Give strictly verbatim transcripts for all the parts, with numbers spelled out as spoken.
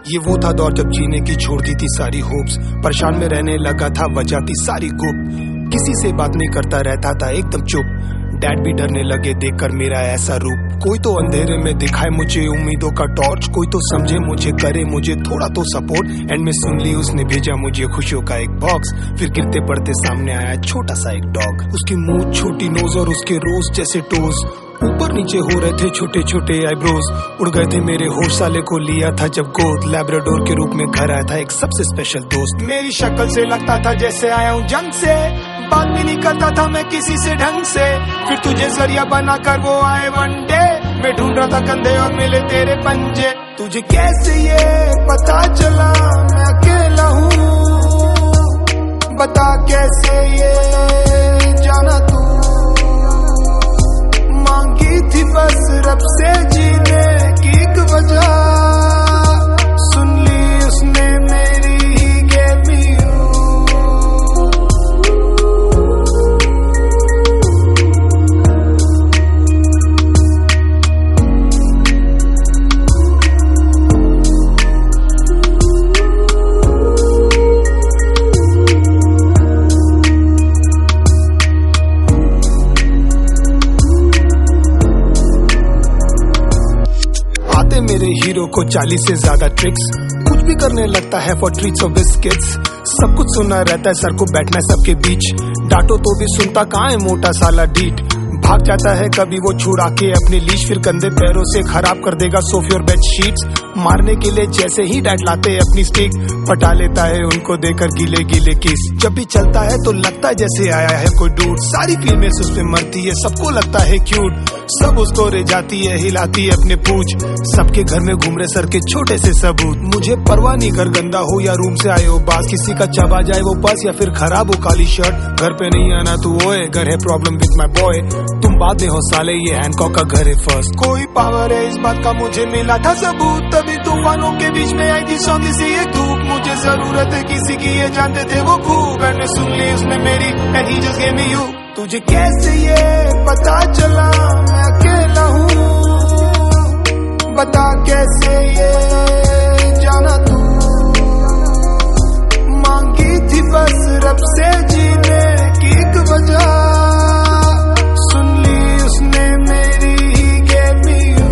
ये वो था दौर जब जीने की छोड़ दी थी सारी होप्स, परेशान में रहने लगा था वजह थी सारी गुप्त, किसी से बात नहीं करता रहता था एकदम चुप। डैड भी डरने लगे देखकर मेरा ऐसा रूप, कोई तो अंधेरे में दिखाए मुझे उम्मीदों का टॉर्च, कोई तो समझे मुझे करे मुझे थोड़ा तो सपोर्ट। एंड में सुन ली उसने भेजा मुझे खुशियों का एक बॉक्स, फिर गिरते पड़ते सामने आया छोटा सा एक डॉग, उसकी मुंह छोटी नोज और उसके रोज जैसे टोज, ऊपर नीचे हो रहे थे छोटे छोटे आईब्रोज। उड़ गए थे मेरे होश, साले को लिया था जब गोद, लैब्राडोर के रूप में घर आया था एक सबसे स्पेशल दोस्त। मेरी शक्ल से लगता था जैसे आया हूँ जंग से, बात भी नहीं करता था मैं किसी से ढंग से, फिर तुझे जरिया बनाकर वो आए वन डे, मैं ढूंढ रहा था कंधे और मिले तेरे पंजे। तुझे कैसे ये पता चला मैं अकेला हूँ, बता कैसे ये जाना तू, मांगी थी बस रब से जीने की एक वजह, सुन ली उसने मेरी ही gave me you। मेरे हीरो को चालीस से ज्यादा ट्रिक्स, कुछ भी करने लगता है फॉर ट्रीट्स और बिस्किट्स, सब कुछ सुना रहता है सर को बैठना सबके बीच, डांटो तो भी सुनता कहाँ है मोटा साला डीट, भाग जाता है कभी वो छुड़ा के अपनी लीश, फिर कंधे पैरों से खराब कर देगा सोफे और बेड शीट्स, मारने के लिए जैसे ही डैड लाते अपनी स्टिक, पटा लेता है उनको देकर गीले गीले किस, जब भी चलता है तो लगता है जैसे आया है कोई डूड, सारी फीमेल्स उस पे मरती है सबको लगता है क्यूट, सब उसको रे जाती है हिलाती है अपने पूछ, सबके घर में घूम रहे सर के छोटे से सबूत, मुझे परवाह नहीं घर गंदा हो या रूम से आए हो बास, किसी का चबा जाए वो बस या फिर खराब हो काली शर्ट, घर पे नहीं आना तू ओए, घर है प्रॉब्लम विद माय बॉय, तुम बाद में हो साले ये हैनकॉक का घर है फर्स्ट। कोई पावर है इस बात का मुझे मिला था सबूत, तभी तूफानों के बीच में आई थी सौंधी सी एक धूप, मुझे जरूरत है किसी की ये जानते थे वो खूब, मैंने सुन ली उसने मेरी and he just gave me you. तुझे कैसे ये पता चला मैं अकेला हूँ, बता कैसे ये जाना तू, मांगी थी बस रब से जीने की एक वजह, सुन ली उसने मेरी ही gave me you।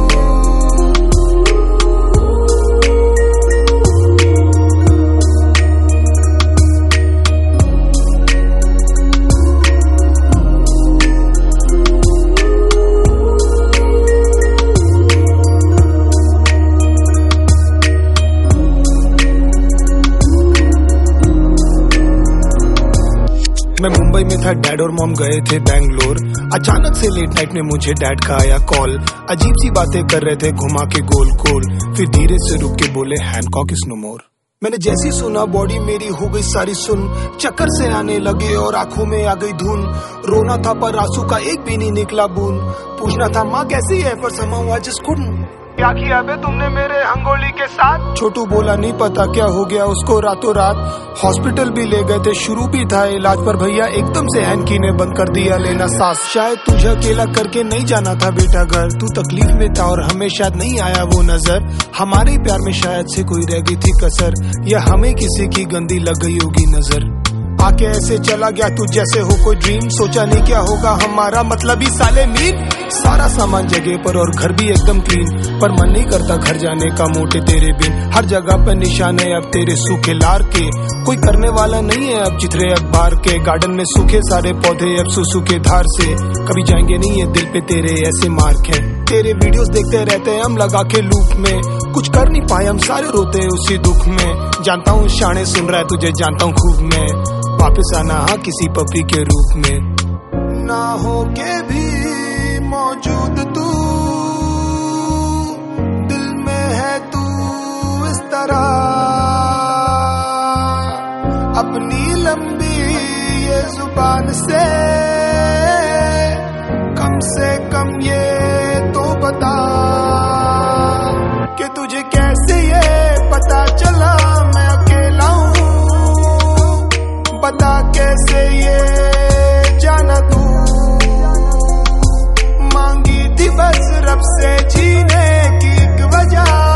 मैं मुंबई में था, डैड और मॉम गए थे बैंगलोर, अचानक से लेट नाइट में मुझे डैड का आया कॉल, अजीब सी बातें कर रहे थे घुमा के गोल गोल, फिर धीरे से रुक के बोले हैनकॉक इज नो मोर। मैंने जैसी सुना बॉडी मेरी हो गई सारी सुन, चक्कर से आने लगे और आंखों में आ गई धुन, रोना था पर आंसू का एक भी नहीं निकला बूंद, पूछना था माँ कैसी है पर somehow I just couldn't। क्या किया बे तुमने मेरे हंगोली के साथ? छोटू बोला नहीं पता क्या हो गया उसको रातों रात, हॉस्पिटल भी ले गए थे शुरू भी था इलाज, पर भैया एकदम से हैंकी ने बंद कर दिया लेना सांस, शायद तुझे अकेला करके नहीं जाना था बेटा घर, तू तकलीफ में था और हमें शायद नहीं आया वो नजर, हमारे प्यार में शायद से कोई रह गई थी कसर, या हमें किसी की गंदी लग गई होगी नजर, आके ऐसे चला गया तू जैसे हो कोई ड्रीम, सोचा नहीं क्या होगा हमारा मतलब ही साले मीन, सारा सामान जगह पर और घर भी एकदम क्लीन, पर मन नहीं करता घर जाने का मोटे तेरे बिन, हर जगह पर निशान है अब तेरे सूखे लार के, कोई करने वाला नहीं है अब चित्रे अखबार के, गार्डन में सूखे सारे पौधे अब सुसु के धार से, कभी जाएंगे नहीं है दिल पे तेरे ऐसे मार्क है, तेरे वीडियोस देखते रहते हैं हम लगा के लूप में, कुछ कर नहीं पाए हम सारे रोते हैं उसी दुख में, जानता हूँ शाने सुन रहा है तुझे जानता हूँ खूब मैं, वापस आना हाँ किसी पपी के रूप में, ना हो के भी मौजूद तू दिल में है तू इस तरह, अपनी लंबी ये जुबान से कम से कम ये तो बता कि तुझे कैसे ये पता चला मैं अकेला हूँ, बता कैसे ये जाना तू, मांगी थी बस रब से जीने की एक वजह,